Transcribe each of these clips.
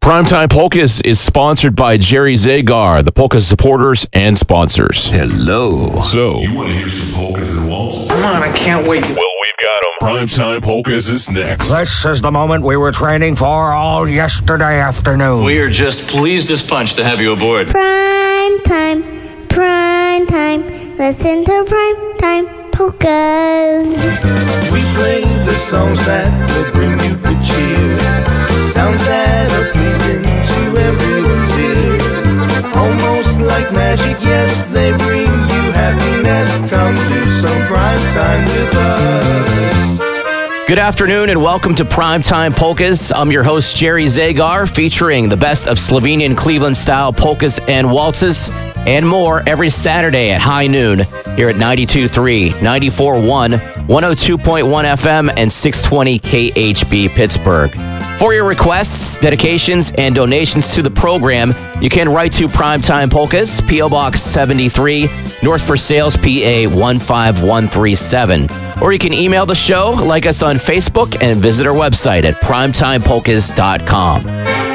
Primetime Polkas is sponsored by Jerry Zagar, the polka supporters and sponsors. Hello. So, You want to hear some polkas and waltzes? Come on, I can't wait. Well, we've got them. Primetime Polkas is next. This is the moment we were training for all yesterday afternoon. We are just pleased as punch to have you aboard. Prime time, listen to prime time polkas. We play the songs that will bring you good cheer, sounds that are pleasing to everyone's ear. Almost like magic, yes, they bring you happiness. Come do some prime time with us. Good afternoon and welcome to Primetime Polkas. I'm your host, Jerry Zagar, featuring the best of Slovenian Cleveland-style polkas and waltzes and more every Saturday at high noon here at 92.3, 94.1, 102.1 FM, and 620 KHB Pittsburgh. For your requests, dedications, and donations to the program, you can write to Primetime Polkas, P.O. Box 73, North for Sales, PA 15137. Or you can email the show, like us on Facebook, and visit our website at primetimepolkas.com.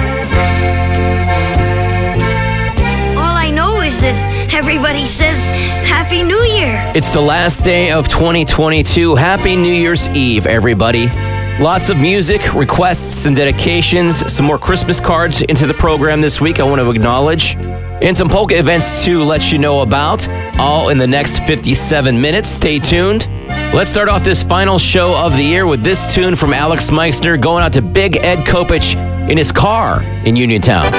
All I know is that everybody says Happy New Year. It's the last day of 2022. Happy New Year's Eve, everybody. Lots of music, requests, and dedications. Some more Christmas cards into the program this week I want to acknowledge. And some polka events to let you know about, all in the next 57 minutes. Stay tuned. Let's start off this final show of the year with this tune from Alex Meister going out to Big Ed Kopich in his car in Uniontown.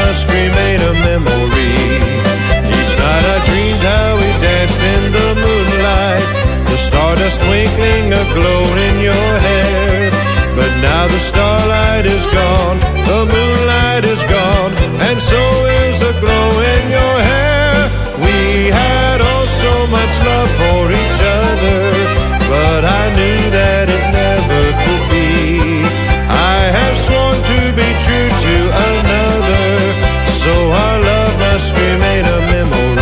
must remain a memory. Each night I dreamed how we danced in the moonlight, the stardust twinkling a glow in your hair. But now the starlight is gone, the moonlight is gone, and so is the glow in your hair. We had oh so much love for each other, but I knew that it never could be. I have sworn to be true to another, so our love must remain a memory.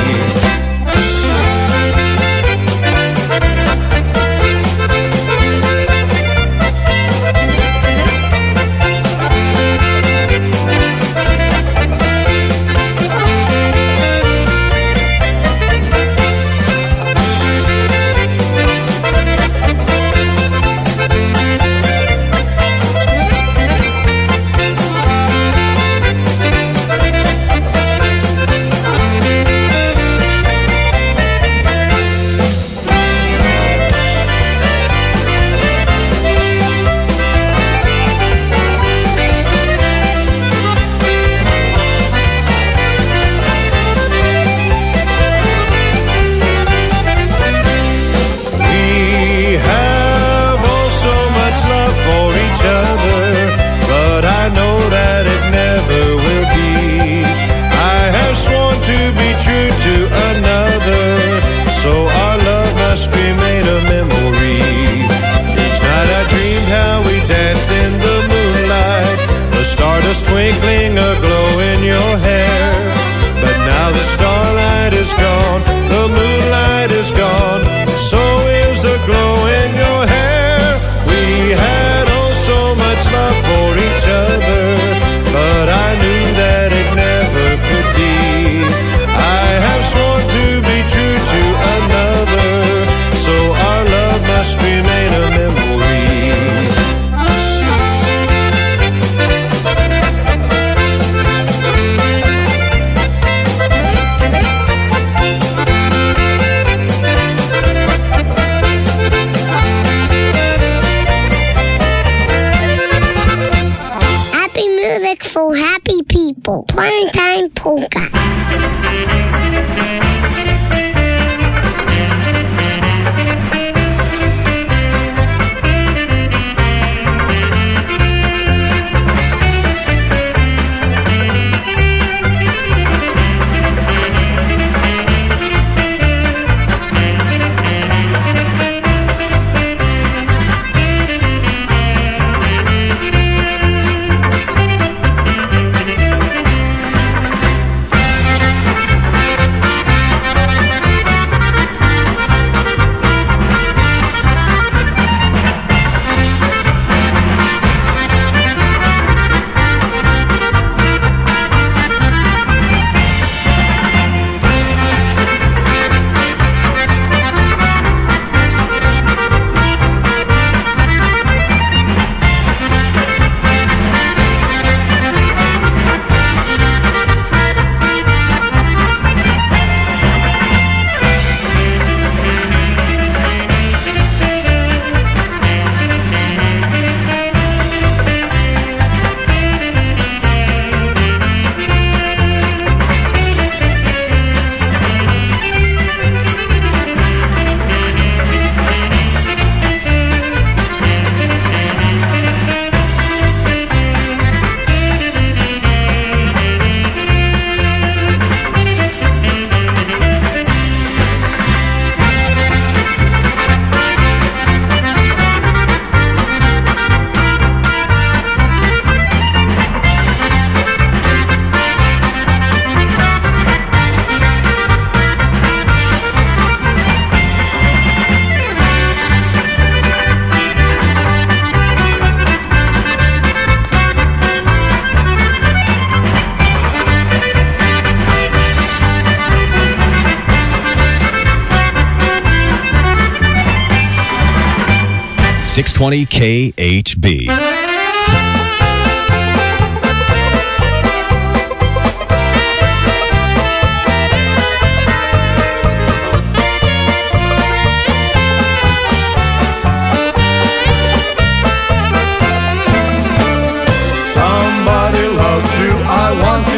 Twinkling a glow in your hair. But now the starlight is gone, the moonlight is gone, so is the glow in your hair. We had oh so much love for each other, but I knew that it never could be. I have sworn to be true to another, so our love must remain a memory. For happy people, Primetime Polka. .620 KHB. Somebody loves you, I want to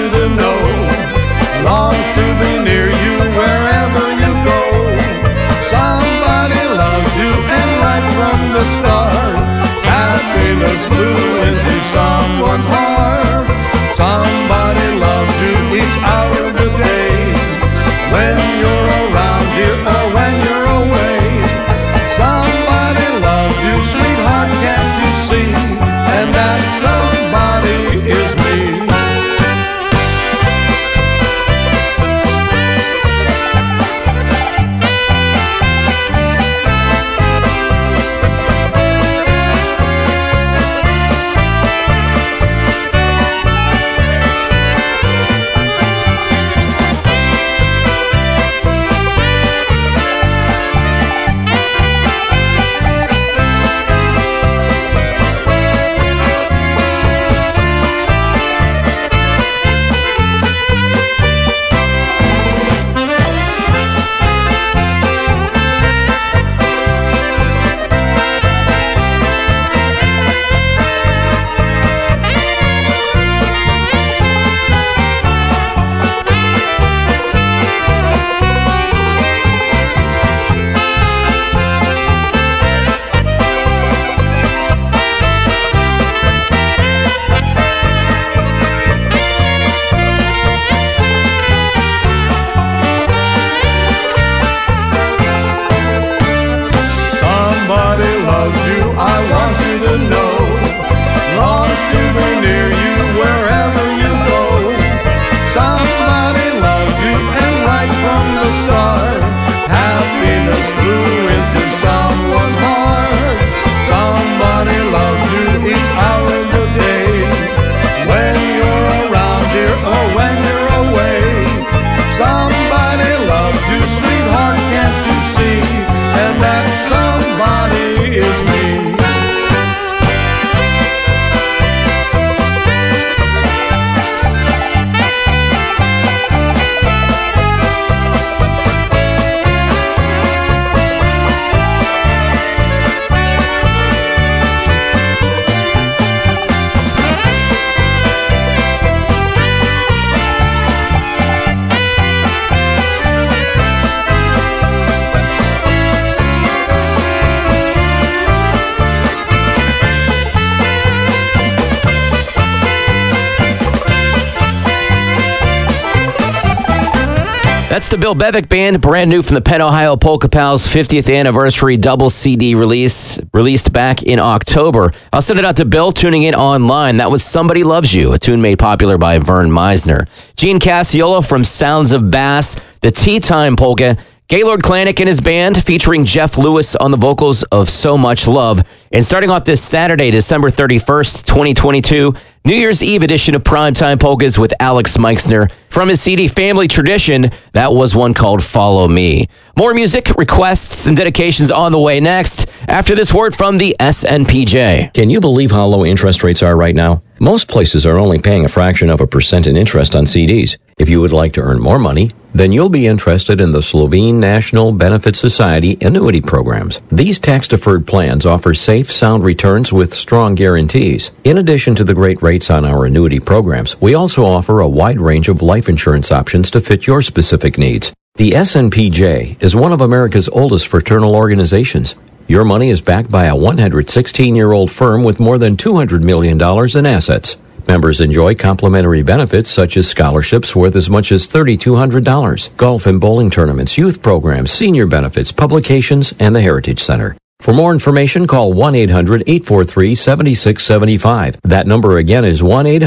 That's the Bill Bevick Band, brand new from the Penn, Ohio Polka Pals 50th anniversary double CD released back in October. I'll send it out to Bill tuning in online. That was Somebody Loves You, a tune made popular by Vern Meisner. Gene Cassiola from Sounds of Bass, the Tea Time Polka. Gaylord Klanik and his band, featuring Jeff Lewis on the vocals of So Much Love. And starting off this Saturday, December 31st, 2022, New Year's Eve edition of Primetime Polkas with Alex Meixner. From his CD Family Tradition, that was one called Follow Me. More music, requests, and dedications on the way next, after this word from the SNPJ. Can you believe how low interest rates are right now? Most places are only paying a fraction of a percent in interest on CDs. If you would like to earn more money, then you'll be interested in the Slovene National Benefit Society annuity programs. These tax-deferred plans offer safe, sound returns with strong guarantees. In addition to the great rates on our annuity programs, we also offer a wide range of life insurance options to fit your specific needs. The SNPJ is one of America's oldest fraternal organizations. Your money is backed by a 116-year-old firm with more than $200 million in assets. Members enjoy complimentary benefits such as scholarships worth as much as $3,200, golf and bowling tournaments, youth programs, senior benefits, publications, and the Heritage Center. For more information, call 1-800-843-7675. That number again is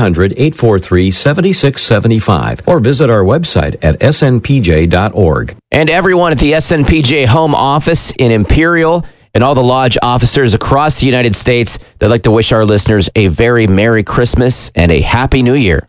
1-800-843-7675. Or visit our website at snpj.org. And everyone at the SNPJ Home Office in Imperial and all the lodge officers across the United States, they'd like to wish our listeners a very Merry Christmas and a Happy New Year.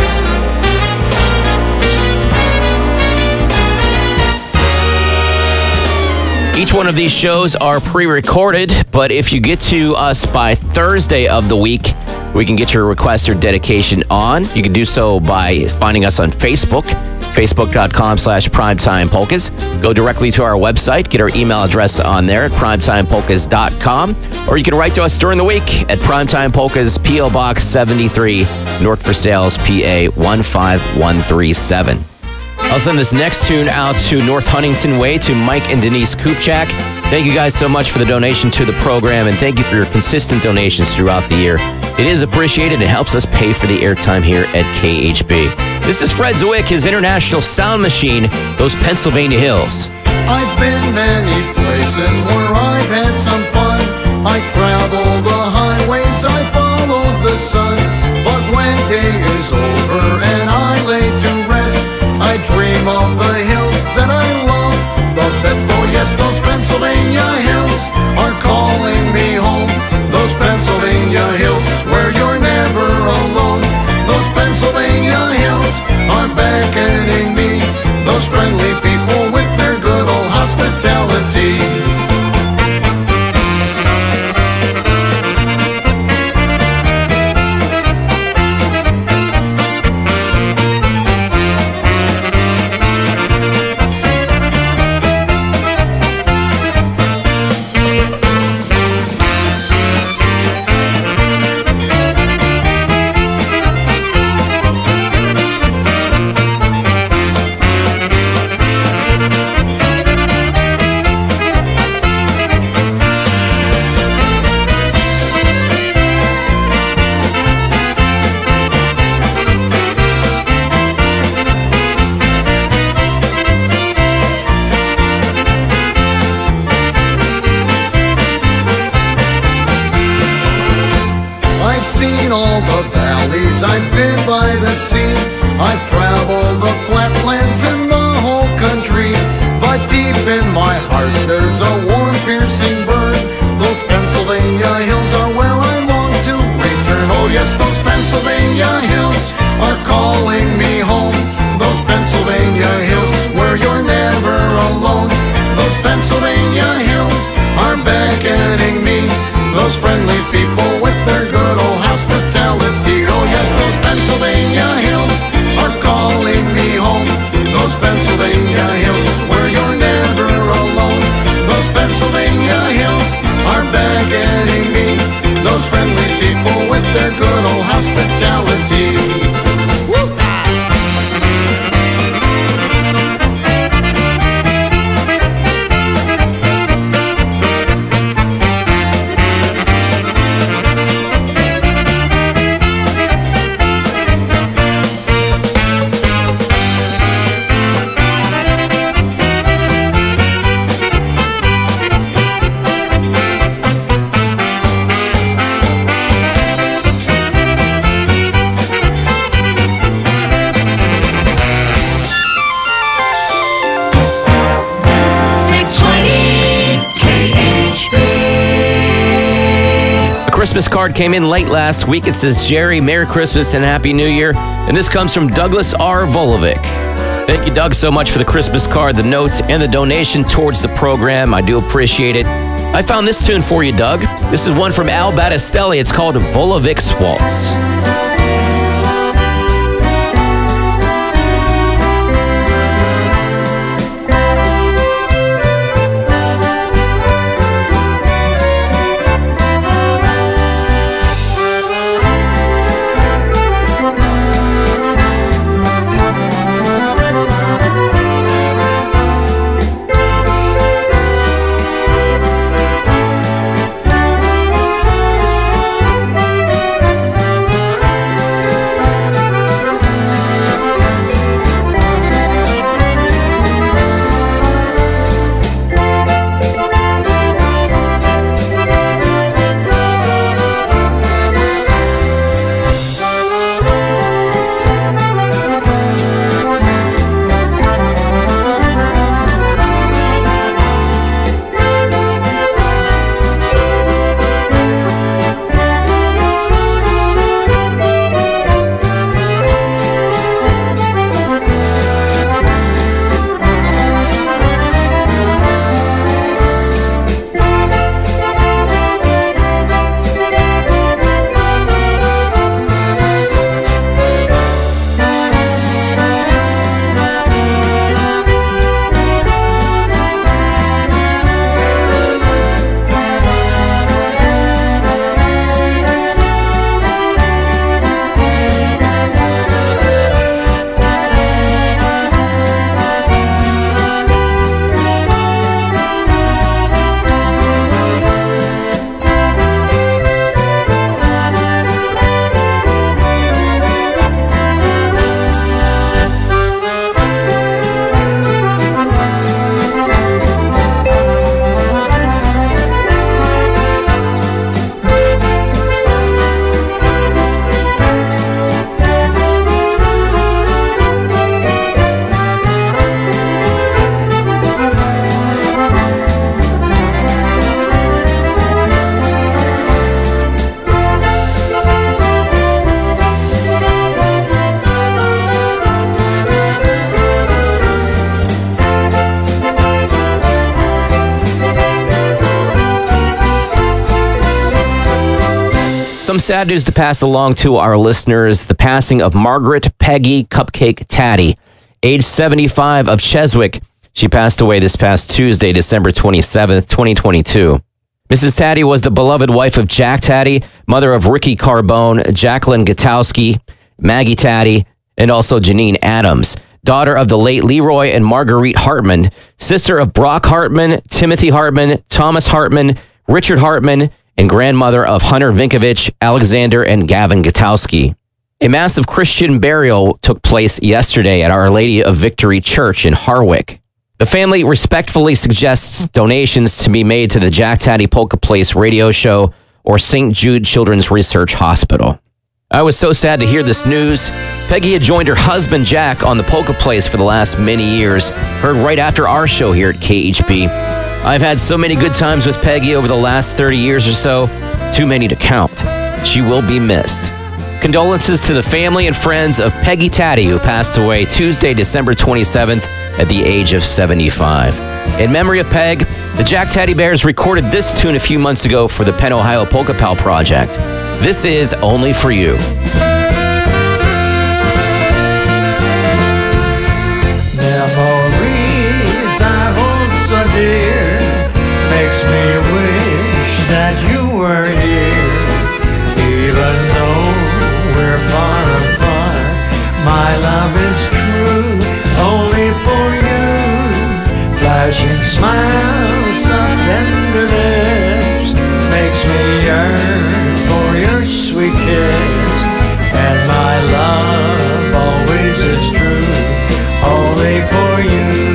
Each one of these shows are pre-recorded, but if you get to us by Thursday of the week, we can get your request or dedication on. You can do so by finding us on Facebook, facebook.com/primetimepolkas. Go directly to our website, get our email address on there at primetimepolkas.com, or you can write to us during the week at Primetime Polkas, P.O. Box 73, North Versailles, PA 15137. I'll send this next tune out to North Huntington Way to Mike and Denise Kupchak. Thank you guys so much for the donation to the program, and thank you for your consistent donations throughout the year. It is appreciated and helps us pay for the airtime here at KHB. This is Fred Zwick, his International Sound Machine, those Pennsylvania Hills. I've been many places where I've had some fun. I traveled the highways, I followed the sun. But when day is over and I lay to rest, I dream of the hills that I love the best. Oh yes, those Pennsylvania hills are calling me home. Those Pennsylvania hills where you're never alone. Those Pennsylvania hills are beckoning me. Those friendly people with their good old hospitality. I've been by the sea, I've traveled the flatlands and the whole country. But deep in my heart there's a warm piercing burn. Those Pennsylvania hills are where I long to return. Oh yes, those Pennsylvania hills are calling me home. Those Pennsylvania hills where you're never alone. Those Pennsylvania hills are beckoning me. Those friendly people with their good old hospitality. Oh yes, those Pennsylvania hills are calling me home. Those Pennsylvania hills where you're never alone. Those Pennsylvania hills are beckoning me. Those friendly people with their good old hospitality. Woo! Christmas card came in late last week. It says, Jerry, Merry Christmas and Happy New Year. And this comes from Douglas R. Volovic. Thank you, Doug, so much for the Christmas card, the notes, and the donation towards the program. I do appreciate it. I found this tune for you, Doug. This is one from Al Battistelli. It's called Volovic's Waltz. Some sad news to pass along to our listeners. The passing of Margaret Peggy Cupcake Taddy, age 75, of Cheswick. She passed away this past Tuesday, December 27th, 2022. Mrs. Taddy was the beloved wife of Jack Taddy, mother of Ricky Carbone, Jacqueline Gutowski, Maggie Taddy, and also Janine Adams. Daughter of the late Leroy and Marguerite Hartman, sister of Brock Hartman, Timothy Hartman, Thomas Hartman, Richard Hartman, and grandmother of Hunter Vinkovich, Alexander, and Gavin Gutowski. A massive Christian burial took place yesterday at Our Lady of Victory Church in Harwick. The family respectfully suggests donations to be made to the Jack Taddy Polka Place radio show or St. Jude Children's Research Hospital. I was so sad to hear this news. Peggy had joined her husband Jack on the Polka Place for the last many years, heard right after our show here at KHB. I've had so many good times with Peggy over the last 30 years or so, too many to count. She will be missed. Condolences to the family and friends of Peggy Taddy, who passed away Tuesday, December 27th at the age of 75. In memory of Peg, the Jack Taddy Bears recorded this tune a few months ago for the Penn Ohio Polka Pal Project. This is Only For You. Memories I hold so dear makes me wish that you were here. Even though we're far apart, my love is true, only for you. Flashing smiles of tenderness makes me yearn for your sweet kiss. And my love always is true, only for you.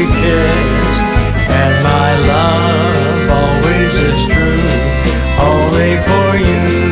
cares, and my love always is true, only for you.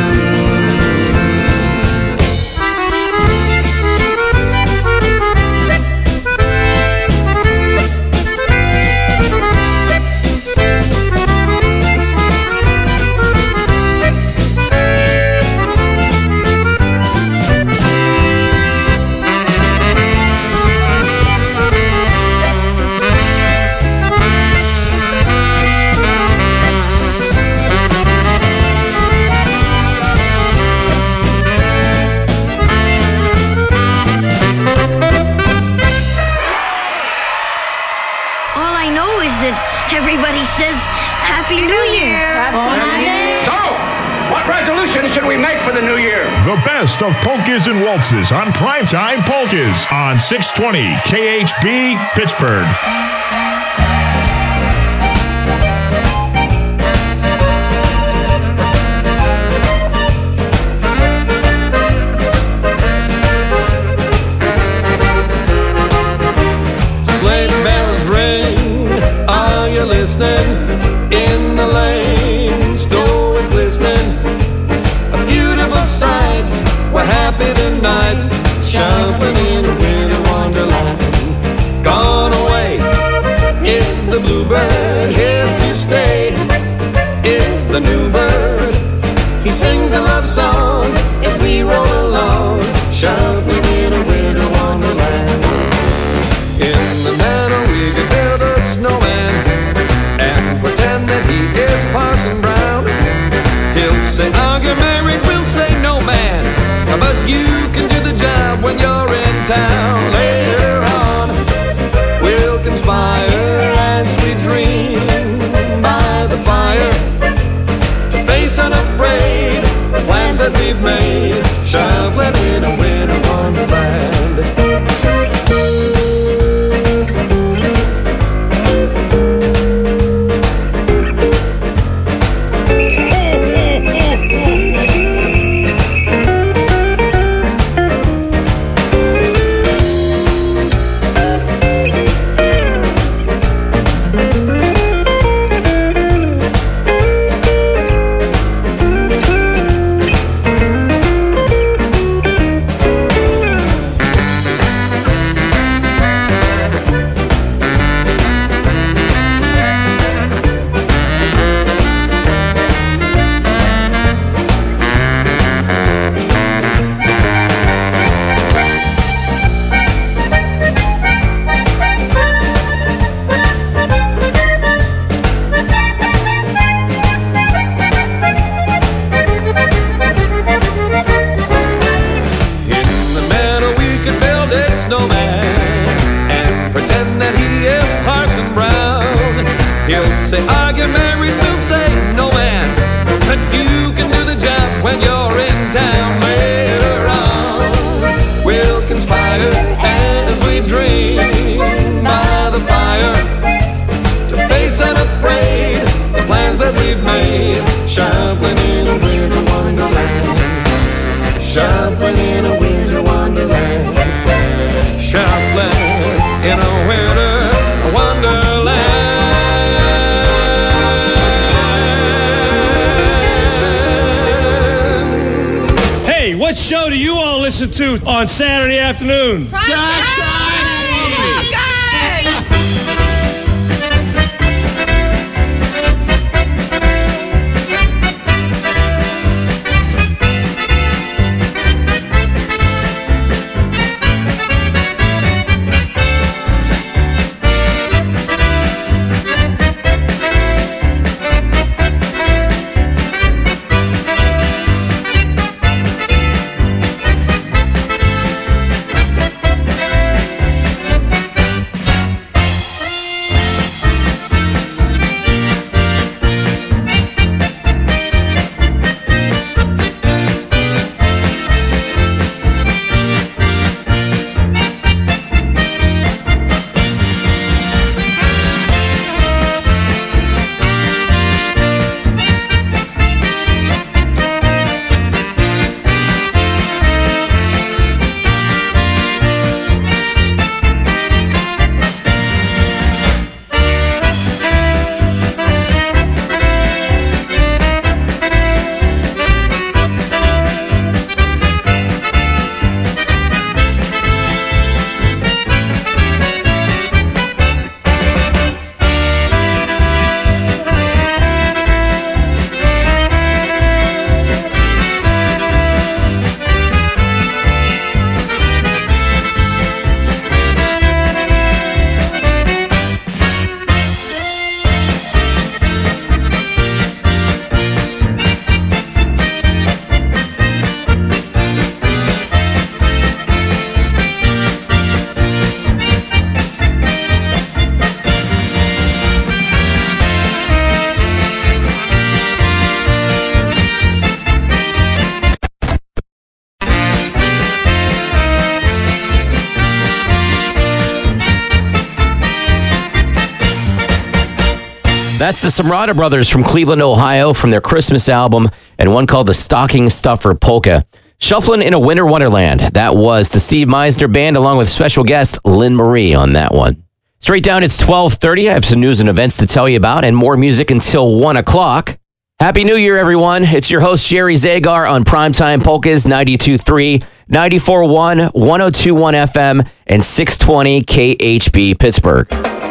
Everybody says Happy New Year. So, what resolution should we make for the new year? The best of polkas and waltzes on Primetime Polkas on 620 KHB Pittsburgh. In the lane, snow is glistening, a beautiful sight. We're happy tonight, shuffling in a winter wonderland. Gone away, it's the bluebird, here to stay. It's the new bird, he sings a love song as we roll along, shuffling in a winter wonderland. In the meadow we could build a snowman and pretend that he is Parson Brown. He'll say, "Are you married?" We'll say, "No, man, but you can do the job when you're in town." Later on, we'll conspire as we dream by the fire to face unafraid the plans that we've made, shuffling in a winter wonderland. Say, "Are you married?" We'll say, "No, man, but you can do the job when you're in town." Later on, we'll conspire as we dream by the fire to face unafraid the plans that we've made, shuffling in a winter wonderland, shuffling in a winter wonderland, shuffling in a winter wonderland. What show do you all listen to on Saturday afternoon? That's the Samrata Brothers from Cleveland, Ohio, from their Christmas album, and one called the Stocking Stuffer Polka. Shuffling in a Winter Wonderland. That was the Steve Meisner Band, along with special guest Lynn Marie on that one. Straight down, it's 12:30. I have some news and events to tell you about, and more music until 1 o'clock. Happy New Year, everyone. It's your host, Jerry Zagar, on Primetime Polkas, 92.3, 94.1, 102.1 FM, and 620 KHB Pittsburgh.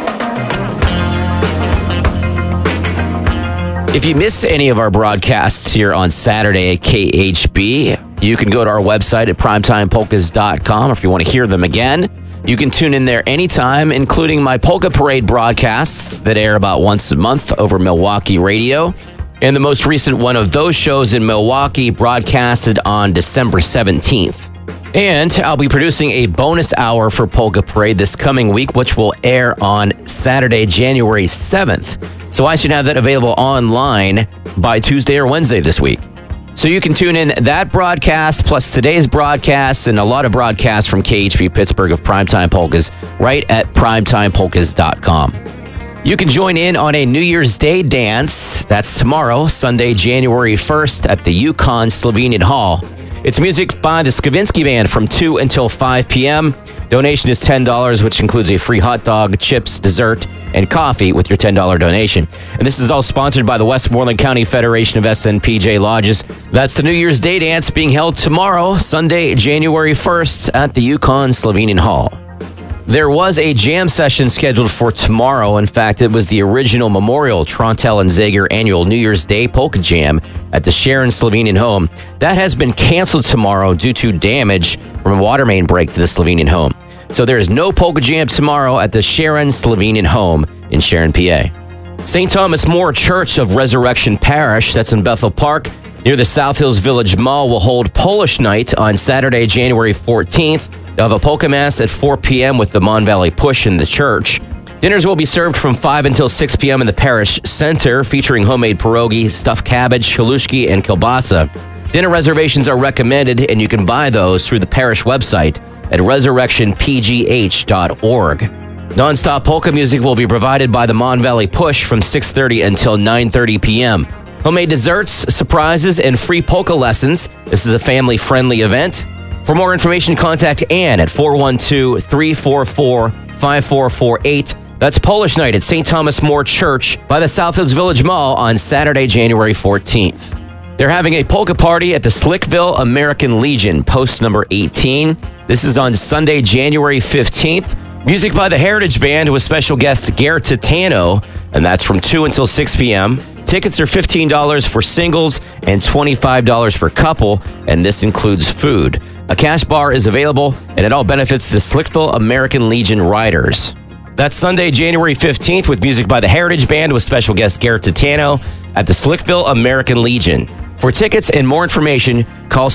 If you miss any of our broadcasts here on Saturday at KHB, you can go to our website at primetimepolkas.com. If you want to hear them again, you can tune in there anytime, including my Polka Parade broadcasts that air about once a month over Milwaukee radio. And the most recent one of those shows in Milwaukee broadcasted on December 17th. And I'll be producing a bonus hour for Polka Parade this coming week, which will air on Saturday, January 7th. So I should have that available online by Tuesday or Wednesday this week. So you can tune in that broadcast, plus today's broadcast, and a lot of broadcasts from KHB Pittsburgh of Primetime Polkas right at primetimepolkas.com. You can join in on a New Year's Day dance. That's tomorrow, Sunday, January 1st at the Yukon Slovenian Hall. It's music by the Skavinsky Band from 2 until 5 p.m. Donation is $10, which includes a free hot dog, chips, dessert, and coffee with your $10 donation. And this is all sponsored by the Westmoreland County Federation of SNPJ Lodges. That's the New Year's Day dance being held tomorrow, Sunday, January 1st at the Yukon Slovenian Hall. There was a jam session scheduled for tomorrow. In fact, it was the original Memorial Trontel and Zager annual New Year's Day Polka Jam at the Sharon Slovenian Home. That has been canceled tomorrow due to damage from a water main break to the Slovenian Home. So there is no Polka Jam tomorrow at the Sharon Slovenian Home in Sharon, PA. St. Thomas More Church of Resurrection Parish, that's in Bethel Park, near the South Hills Village Mall, will hold Polish Night on Saturday, January 14th. They'll have a polka mass at 4 p.m. with the Mon Valley Push in the church. Dinners will be served from 5 until 6 p.m. in the parish center, featuring homemade pierogi, stuffed cabbage, halushki, and kielbasa. Dinner reservations are recommended, and you can buy those through the parish website at resurrectionpgh.org. Non-stop polka music will be provided by the Mon Valley Push from 6:30 until 9:30 p.m. Homemade desserts, surprises, and free polka lessons. This is a family-friendly event. For more information, contact Ann at 412-344-5448. That's Polish Night at St. Thomas More Church by the South Hills Village Mall on Saturday, January 14th. They're having a polka party at the Slickville American Legion, post number 18. This is on Sunday, January 15th. Music by the Heritage Band with special guest Garrett Titano, and that's from 2 until 6 p.m. Tickets are $15 for singles and $25 for couple, and this includes food. A cash bar is available, and it all benefits the Slickville American Legion Riders. That's Sunday, January 15th, with music by the Heritage Band with special guest Garrett Titano at the Slickville American Legion. For tickets and more information, call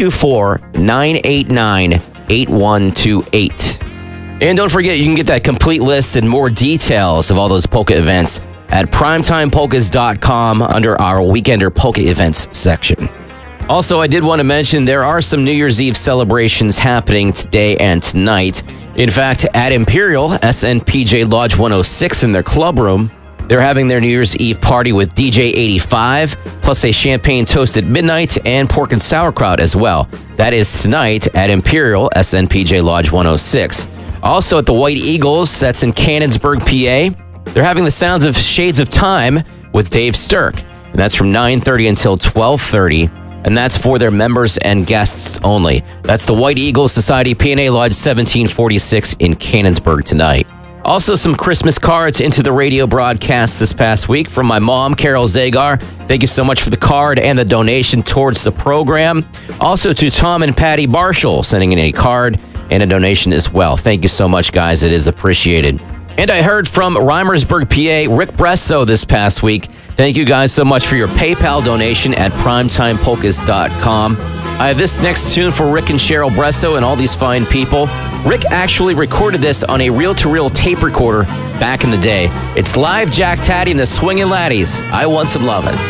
724-989-8128. And don't forget, you can get that complete list and more details of all those polka events at primetimepolkas.com under our Weekender Polka Events section. Also, I did want to mention there are some New Year's Eve celebrations happening today and tonight. In fact, at Imperial, SNPJ Lodge 106 in their club room, they're having their New Year's Eve party with DJ 85, plus a champagne toast at midnight and pork and sauerkraut as well. That is tonight at Imperial, SNPJ Lodge 106. Also at the White Eagles, that's in Canonsburg, PA, they're having the sounds of Shades of Time with Dave Stirk. And that's from 9:30 until 12:30. And that's for their members and guests only. That's the White Eagle Society, P&A Lodge 1746 in Canonsburg tonight. Also, some Christmas cards into the radio broadcast this past week from my mom, Carol Zagar. Thank you so much for the card and the donation towards the program. Also to Tom and Patty Marshall, sending in a card and a donation as well. Thank you so much, guys. It is appreciated. And I heard from Reimersburg, PA, Rick Bresso this past week. Thank you guys so much for your PayPal donation at primetimepolkas.com. I have this next tune for Rick and Cheryl Bresso and all these fine people. Rick actually recorded this on a reel-to-reel tape recorder back in the day. It's live Jack Taddy and the Swingin' Laddies. I Want Some Lovin'.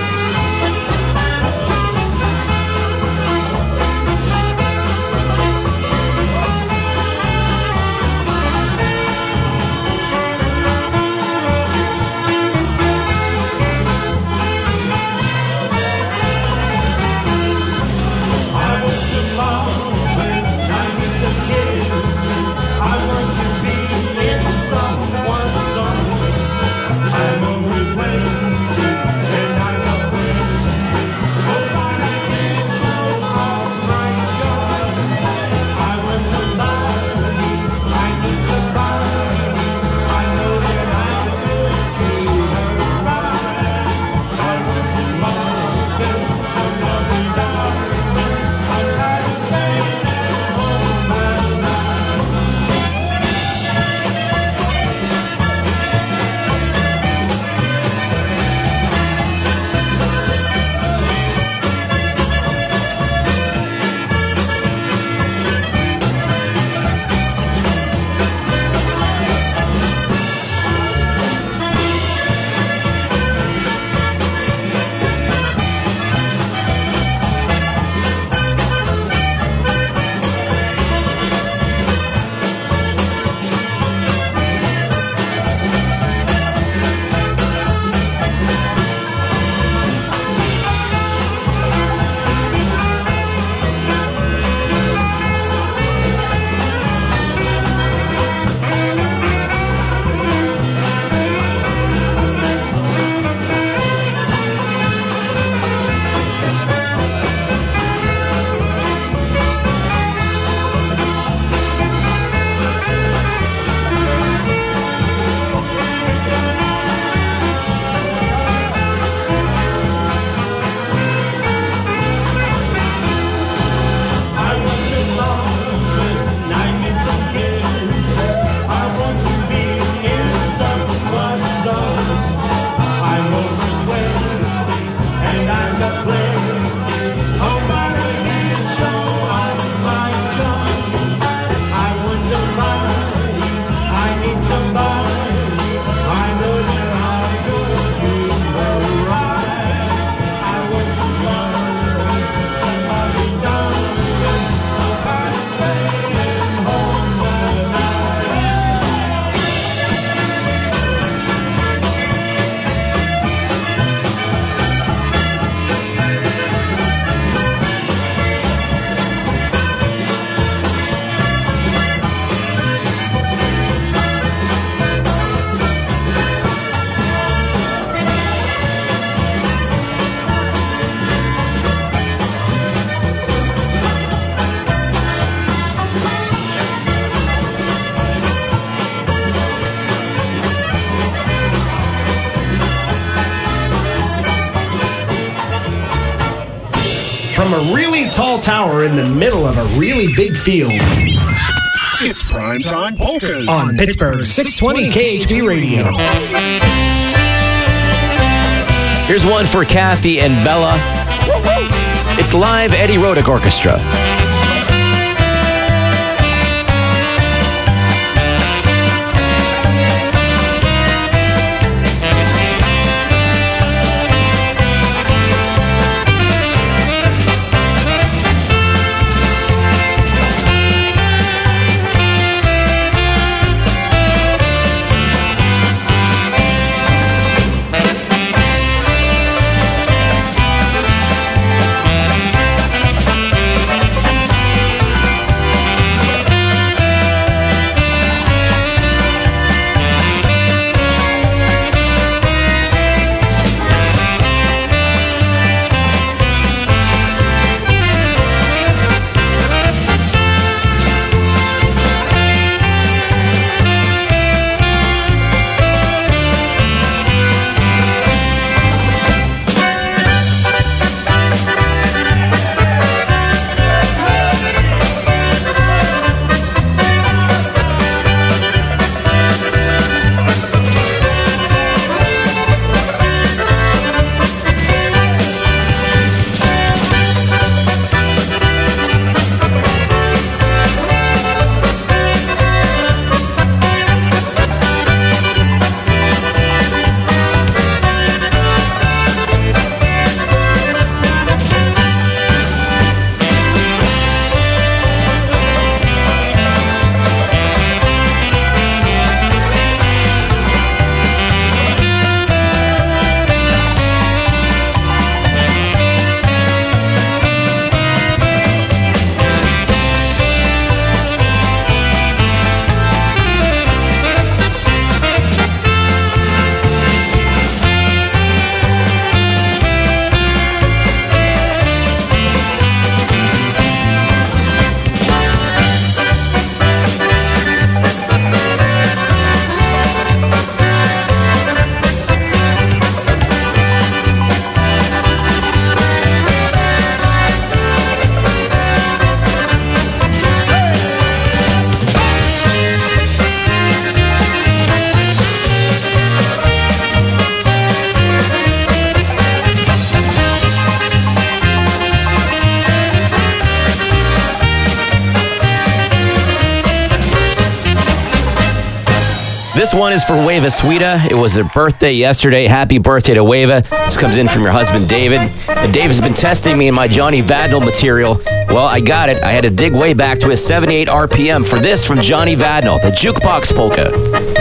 a really tall tower in the middle of a really big field. It's Primetime Polkas on Pittsburgh 620 KHB Radio. Here's one for Kathy and Bella. It's live Eddie Rodick Orchestra. This one is for Weva Sweda. It was her birthday yesterday. Happy birthday to Weva. This comes in from your husband, David. And Dave has been testing me in my Johnny Vadnal material. Well, I got it. I had to dig way back to his 78 RPM for this from Johnny Vadnal, the Jukebox Polka.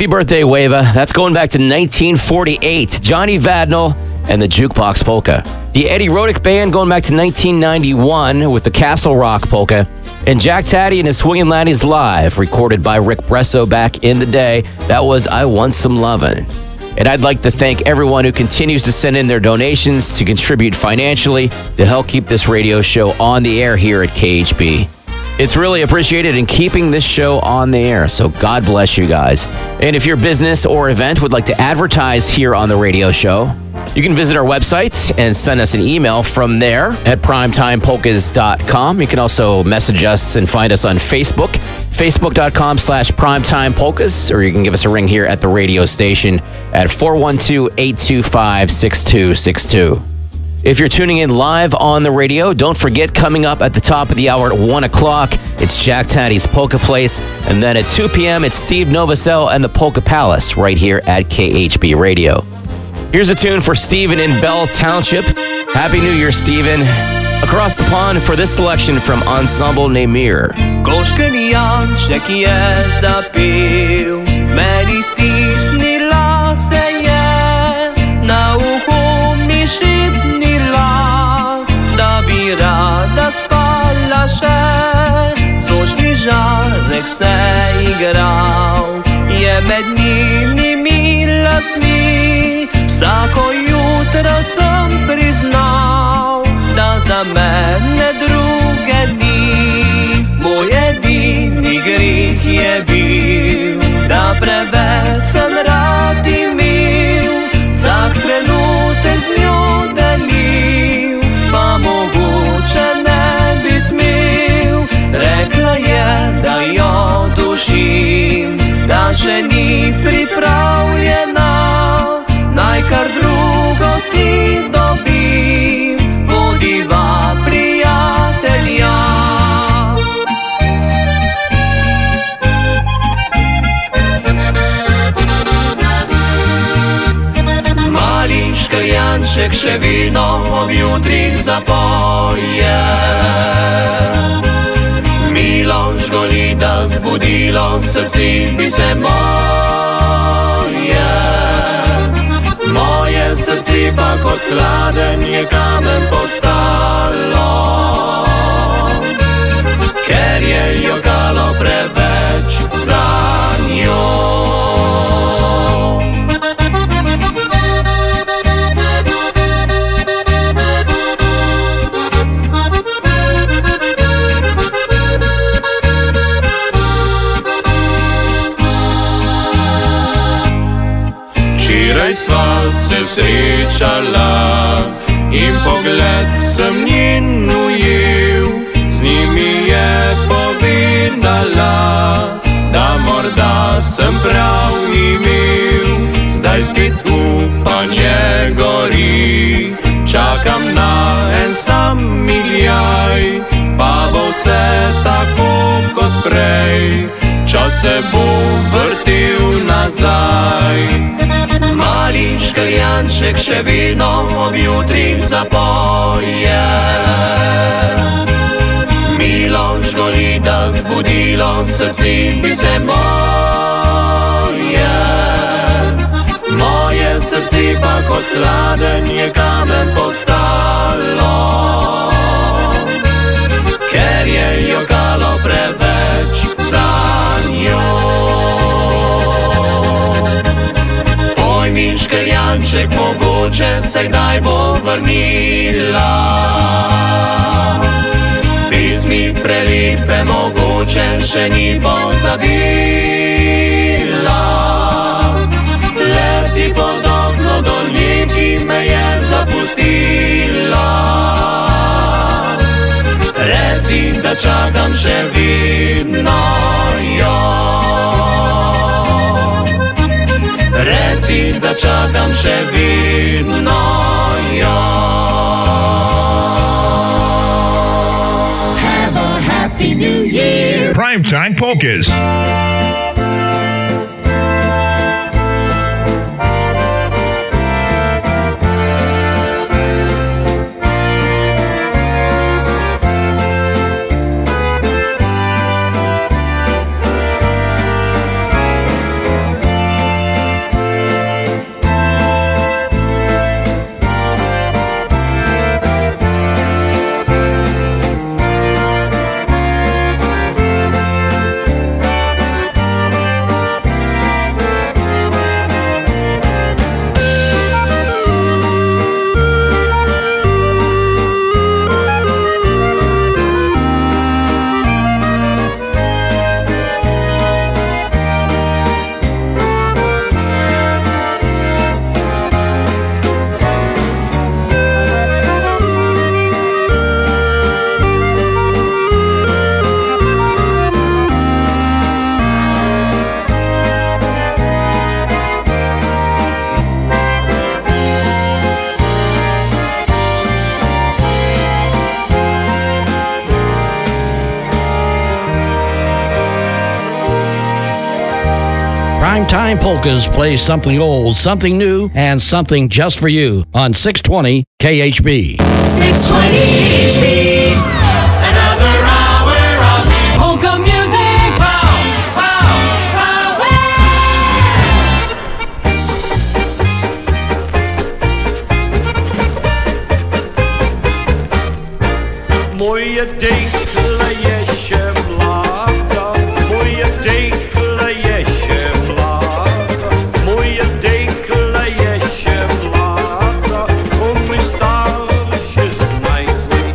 Happy birthday, Wava. That's going back to 1948. Johnny Vadnal and the Jukebox Polka. The Eddie Rodick Band going back to 1991 with the Castle Rock Polka. And Jack Taddy and his Swingin' Laddies Live, recorded by Rick Bresso back in the day. That was I Want Some Lovin'. And I'd like to thank everyone who continues to send in their donations to contribute financially to help keep this radio show on the air here at KHB. It's really appreciated in keeping this show on the air, so God bless you guys. And if your business or event would like to advertise here on the radio show, you can visit our website and send us an email from there at primetimepolkas.com. You can also message us and find us on Facebook, facebook.com/primetimepolkas, or you can give us a ring here at the radio station at 412-825-6262. If you're tuning in live on the radio, don't forget, coming up at the top of the hour at 1 o'clock, it's Jack Taddy's Polka Place. And then at 2 p.m., it's Steve Novosel and the Polka Palace right here at KHB Radio. Here's a tune for Steven in Bell Township. Happy New Year, Steven. Across the pond for this selection from Ensemble Nemir. Gorzki Janczek je zapił, meli stisni lase je, na uchu mi szybni la, da bi rada spala się, cośli żarek se igrał, je med nimi mila smi, всяко jutro sam priznał, da za mene druge dni, moj jedini grih je bil, da preveč sem rad imel, vsak trenutek z njo delil, pa mogoče ne bi smel, rekla je, da jo dušim, da še ni pripravljena, naj kar drugo si dobim, bodiva prijatelja. Mali škrjanček še vino ob jutrih zapoje, milo žgoli, da zbudilo srce bi se moje. Moje srce pa kot hladen je kamen postalo, ker je jokalo preveč za njo. Sva se srečala in pogled sem njen ujel, z njimi je povedala, da morda sem prav imel, zdaj spet upanje gori, čakam na en sam miljaj, pa bo vse tako kot prej, čas se bo vrtel nazaj. Mali škrjanček še vino ob jutrih zapoje, milo žgoli, da zbudilo srce bi se moje. Moje srce pa kot hladen je kamen postalo, ker je jokalo preveč za njo. Mi škrjanček, mogoče se kdaj bo vrnila, pismi prelitve mogoče še ni pozabila, leti podobno do nje, ki me je zapustila. Reci, da čakam še vedno jo, reci, da čakam še vedno jo. Have a happy new year. Primetime Polkas. Primetime Polkas plays something old, something new, and something just for you on 620 KHB. 620 KHB. Another hour of polka music. Pow, pow, pow. Moje dejkleje się mlada, moje dejkleje się mlada, moje dejkleje się mlada, my stary się znajdli.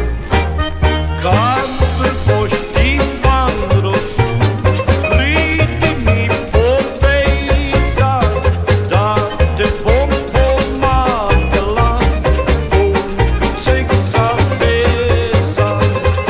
Każdy pości pan rosu, przyjdzie mi powejda, da te bom pomagala, bom za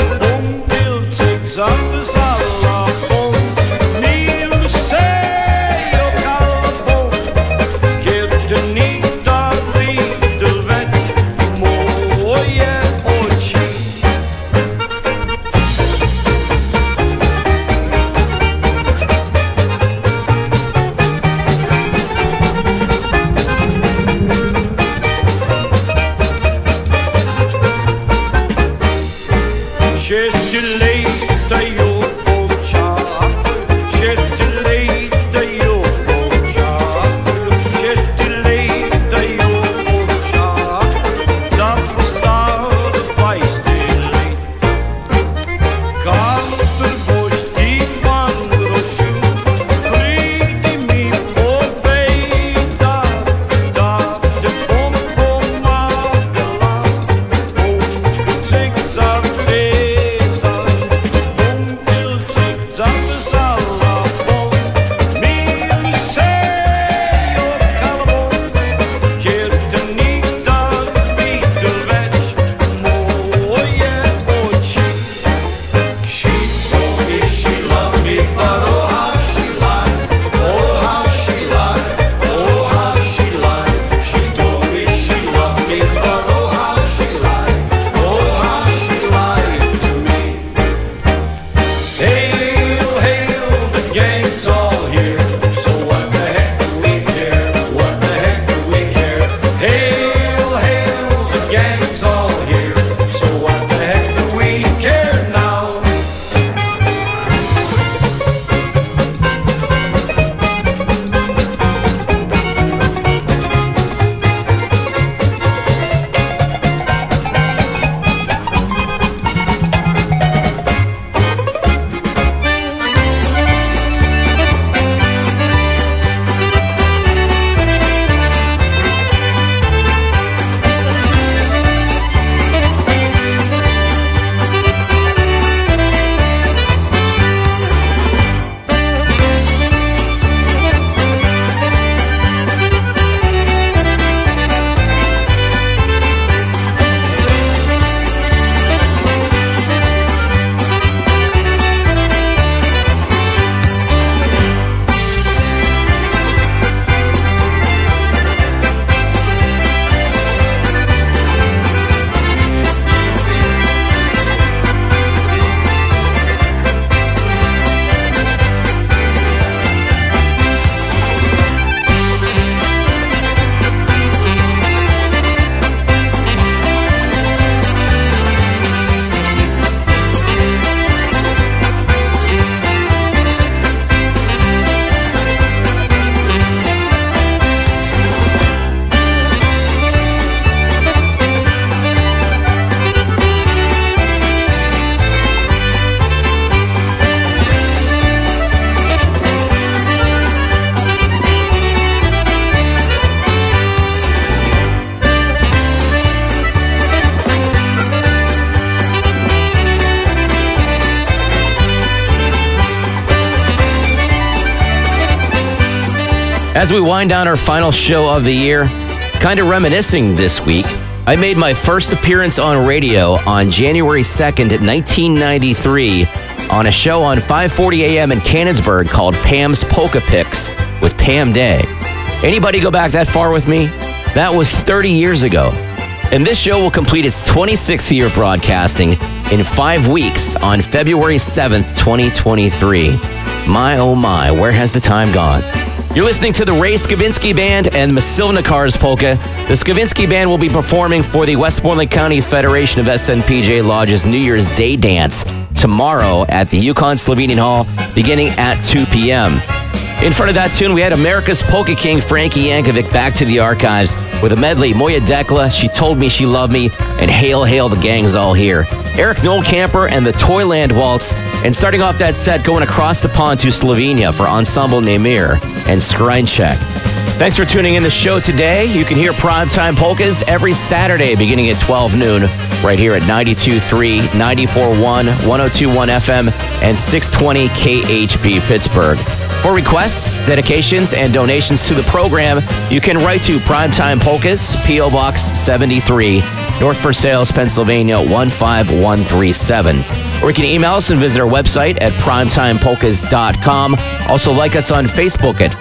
As we wind down our final show of the year, kind of reminiscing this week, I made my first appearance on radio on January 2nd, 1993, on a show on 540 AM in Canonsburg called Pam's Polka Picks with Pam Day. Anybody go back that far with me? That was 30 years ago. And this show will complete its 26th year of broadcasting in 5 weeks on February 7th, 2023. My, oh my, where has the time gone? You're listening to the Ray Skavinsky Band and Masilna Cars Polka. The Skavinsky Band will be performing for the Westmoreland County Federation of SNPJ Lodges New Year's Day Dance tomorrow at the Yukon Slovenian Hall beginning at 2 p.m. In front of that tune, we had America's Polka King Frankie Yankovic back to the archives with a medley, Moja Dekla, She Told Me She Loved Me, and Hail, Hail, the Gang's All Here. Eric Nolkamper and the Toyland Waltz, and starting off that set, going across the pond to Slovenia for Ensemble Nemir and Skrinček. Thanks for tuning in the show today. You can hear Primetime Polkas every Saturday beginning at 12 noon right here at 92.3, 94.1, 102.1 FM, and 620 KHB Pittsburgh. For requests, dedications, and donations to the program, you can write to Primetime Polkas, P.O. Box 73, North Versailles, Pennsylvania 15137. Or you can email us and visit our website at primetimepolkas.com. Also like us on Facebook at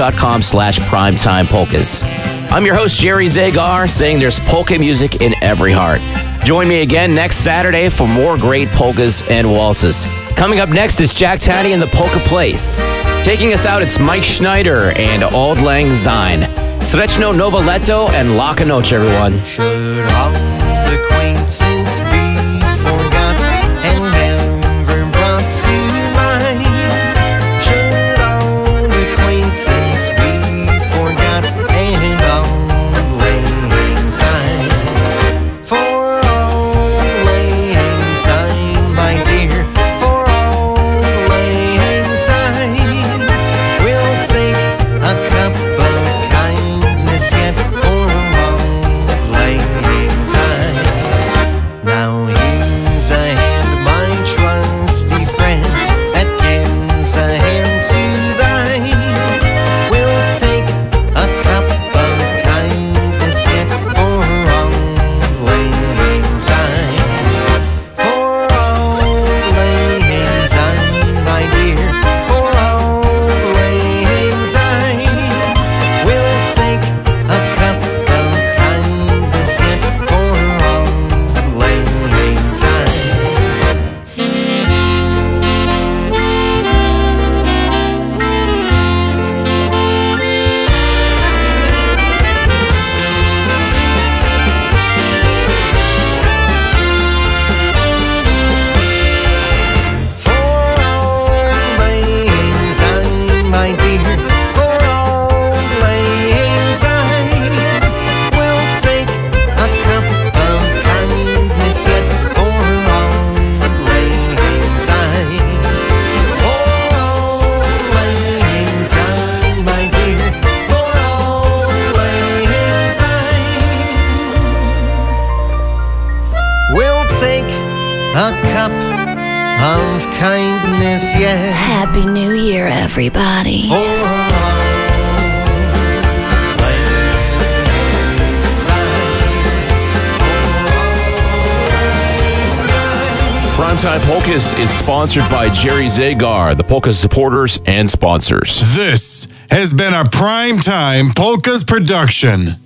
facebook.com/primetimepolkas. I'm your host, Jerry Zagar, saying there's polka music in every heart. Join me again next Saturday for more great polkas and waltzes. Coming up next is Jack Taddy and the Polka Place. Taking us out, it's Mike Schneider and Auld Lang Syne. Srećno Novo Leto and Laka Noć, everyone. Should all acquaintance be forgot and never brought to mind? Should all acquaintance be forgot and Auld Lang Syne? For Auld Lang Syne, my dear, for Auld Lang Syne, we'll take a cup of kindness yet for Auld Lang Syne. Now here's a hand, my trusty friend, that gives a hand to thine. We'll take a cup of kindness yet for Auld Lang Syne. For Auld Lang Syne, my dear, for Auld Lang Syne, we'll take a cup of kindness yet for Auld Lang Syne. For Auld Lang Syne, my dear, for Auld Lang Syne, we'll take a cup of kindness yet for Auld Lang Syne. For Auld Lang Syne, my dear, for Auld Lang Syne, we'll take a cup of kindness yet. Happy New Year, everybody. For Auld Primetime Polkas is sponsored by Jerry Zagar, the Polka supporters and sponsors. This has been a Primetime Polkas production.